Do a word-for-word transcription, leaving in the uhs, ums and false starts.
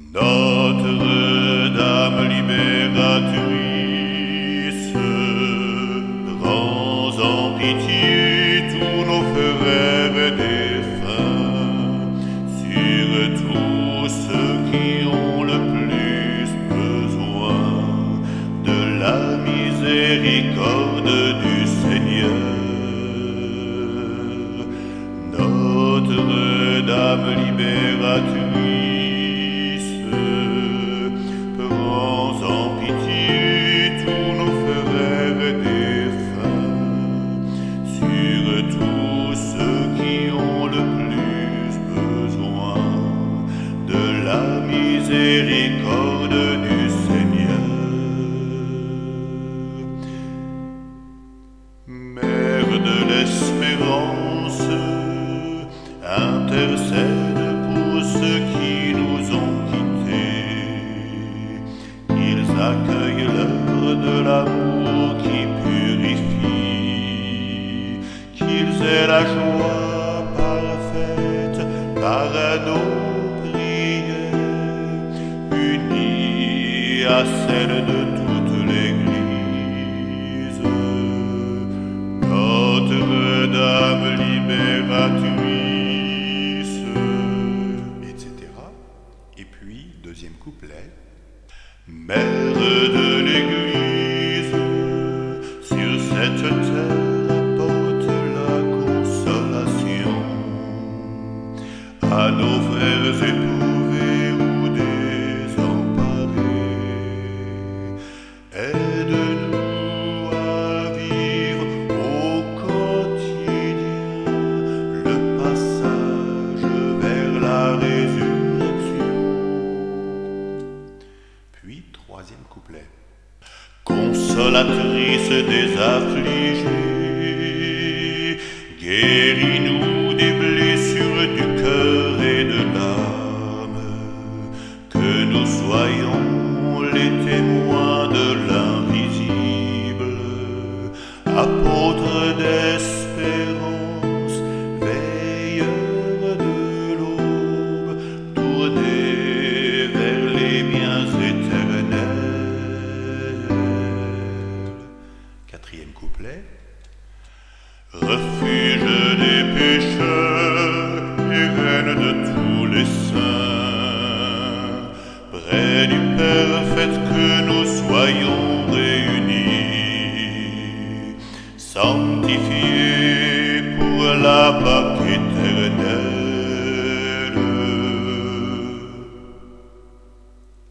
Notre-Dame libératrice, prends en pitié tous nos frères défunts, surtout ceux qui ont le plus besoin de la miséricorde du Seigneur. Notre-Dame libératrice, prends en pitié tous nos frères défunts, surtout ceux qui ont le plus besoin de la miséricorde du Seigneur. Mère de l'espérance, intercède pour ceux qui nous ont quittés, qu'ils accueillent l'heure de l'amour qui purifie, qu'ils aient la joie parfaite par nos prières, unie à celle de toute l'Église. Notre-Dame libératrice, et cetera. Et puis, deuxième couplet. Mère de l'Église, sur cette terre apporte la consolation à nos frères éprouvés ou désemparés. Aide-nous à vivre au quotidien le passage vers la résurrection. Puis, troisième couplet. Consolatrice des affligés, guéris-nous des blessures du cœur et de l'âme, que nous soyons les témoins de l'invisible, apôtres d'espérance, veilleurs de l'aube, tournés vers les biens éternels. Quatrième couplet. Refuge des pécheurs et reine de tous les saints, près du Père, faites que nous soyons